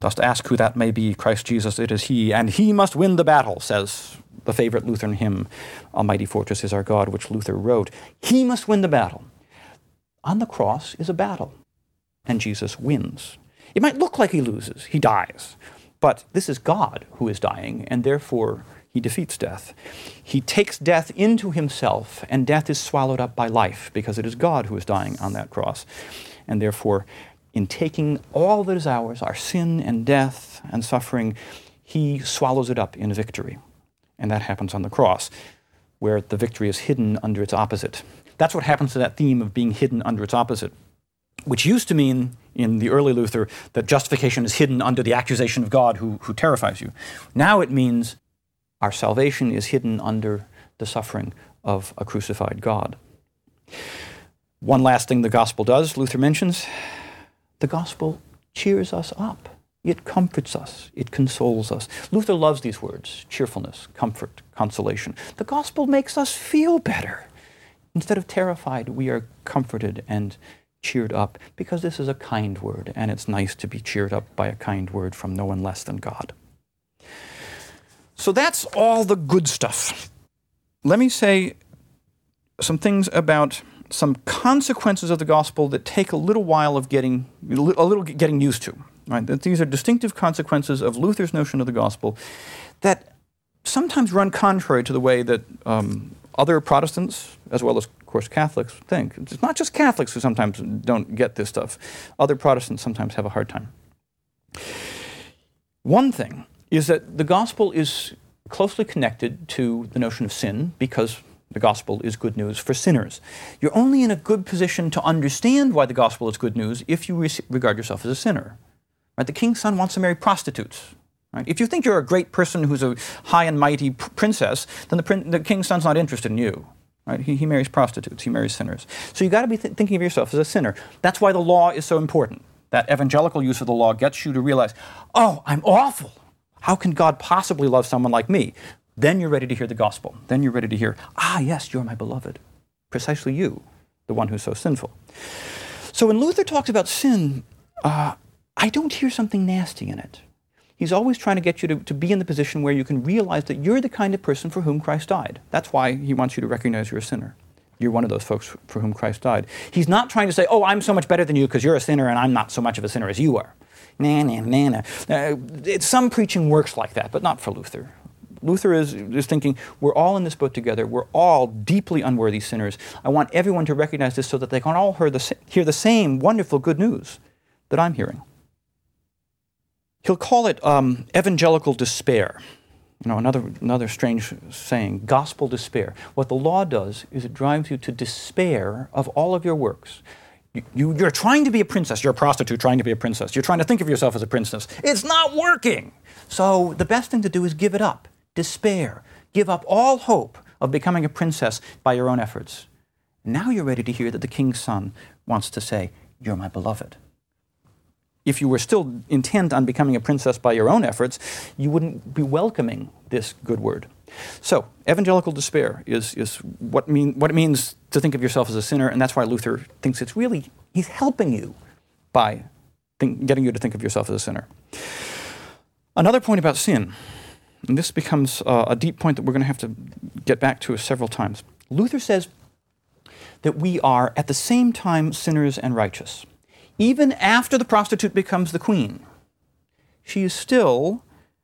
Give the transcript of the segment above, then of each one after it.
Dost ask who that may be, Christ Jesus, it is he, and he must win the battle, says the favorite Lutheran hymn, Almighty Fortress is our God, which Luther wrote. He must win the battle. On the cross is a battle, and Jesus wins. It might look like he loses, he dies, but this is God who is dying, and therefore he defeats death. He takes death into himself, and death is swallowed up by life, because it is God who is dying on that cross. And therefore, in taking all that is ours, our sin and death and suffering, he swallows it up in victory. And that happens on the cross, where the victory is hidden under its opposite. That's what happens to that theme of being hidden under its opposite, which used to mean, in the early Luther, that justification is hidden under the accusation of God who terrifies you. Now it means our salvation is hidden under the suffering of a crucified God. One last thing the gospel does, Luther mentions, the gospel cheers us up. It comforts us. It consoles us. Luther loves these words, cheerfulness, comfort, consolation. The gospel makes us feel better. Instead of terrified, we are comforted and cheered up, because this is a kind word, and it's nice to be cheered up by a kind word from no one less than God. So that's all the good stuff. Let me say some things about some consequences of the gospel that take a little while of getting used to. Right? That these are distinctive consequences of Luther's notion of the gospel that sometimes run contrary to the way that other Protestants, as well as, of course, Catholics, think. It's not just Catholics who sometimes don't get this stuff. Other Protestants sometimes have a hard time. One thing is that the gospel is closely connected to the notion of sin, because the gospel is good news for sinners. You're only in a good position to understand why the gospel is good news if you regard yourself as a sinner. Right? The king's son wants to marry prostitutes. Right? If you think you're a great person who's a high and mighty princess, then the king's son's not interested in you. Right? He marries prostitutes. He marries sinners. So you've got to be thinking of yourself as a sinner. That's why the law is so important. That evangelical use of the law gets you to realize, oh, I'm awful. How can God possibly love someone like me? Then you're ready to hear the gospel. Then you're ready to hear, yes, you're my beloved. Precisely you, the one who's so sinful. So when Luther talks about sin, I don't hear something nasty in it. He's always trying to get you to be in the position where you can realize that you're the kind of person for whom Christ died. That's why he wants you to recognize you're a sinner. You're one of those folks for whom Christ died. He's not trying to say, I'm so much better than you because you're a sinner and I'm not so much of a sinner as you are. Some preaching works like that, but not for Luther. Luther is thinking, we're all in this boat together. We're all deeply unworthy sinners. I want everyone to recognize this so that they can all hear the same wonderful good news that I'm hearing. He'll call it evangelical despair. Another strange saying, gospel despair. What the law does is it drives you to despair of all of your works. You're trying to be a princess. You're a prostitute trying to be a princess. You're trying to think of yourself as a princess. It's not working. So the best thing to do is give it up. Despair. Give up all hope of becoming a princess by your own efforts. Now you're ready to hear that the king's son wants to say, you're my beloved. If you were still intent on becoming a princess by your own efforts, you wouldn't be welcoming this good word. So, evangelical despair is what it means to think of yourself as a sinner, and that's why Luther thinks he's helping you by getting you to think of yourself as a sinner. Another point about sin, and this becomes a deep point that we're going to have to get back to several times. Luther says that we are at the same time sinners and righteous. Even after the prostitute becomes the queen, she is still,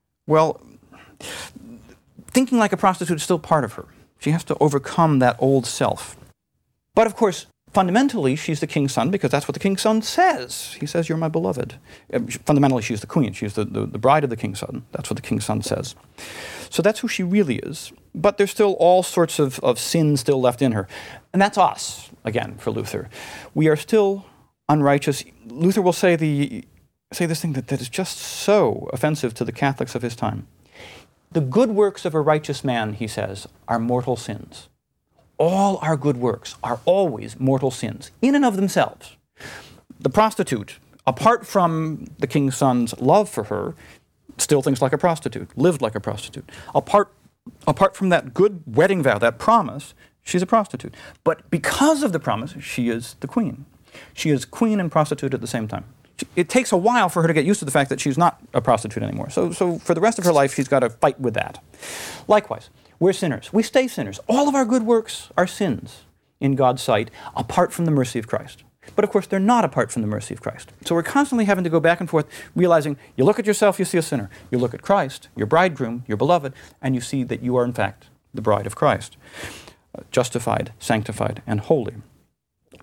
thinking like a prostitute is still part of her. She has to overcome that old self. But of course, fundamentally, she's the king's son because that's what the king's son says. He says, you're my beloved. Fundamentally, she's the queen. She's the bride of the king's son. That's what the king's son says. So that's who she really is. But there's still all sorts of sin still left in her. And that's us, again, for Luther. We are still unrighteous. Luther will say this thing that is just so offensive to the Catholics of his time. The good works of a righteous man, he says, are mortal sins. All our good works are always mortal sins, in and of themselves. The prostitute, apart from the king's son's love for her, still thinks like a prostitute, lived like a prostitute. Apart from that good wedding vow, that promise, she's a prostitute. But because of the promise, she is the queen. She is queen and prostitute at the same time. it takes a while for her to get used to the fact that she's not a prostitute anymore. So for the rest of her life, she's got to fight with that. Likewise, we're sinners. We stay sinners. All of our good works are sins in God's sight, apart from the mercy of Christ. But of course, they're not apart from the mercy of Christ. So we're constantly having to go back and forth, realizing you look at yourself, you see a sinner. You look at Christ, your bridegroom, your beloved, and you see that you are in fact the bride of Christ, justified, sanctified, and holy.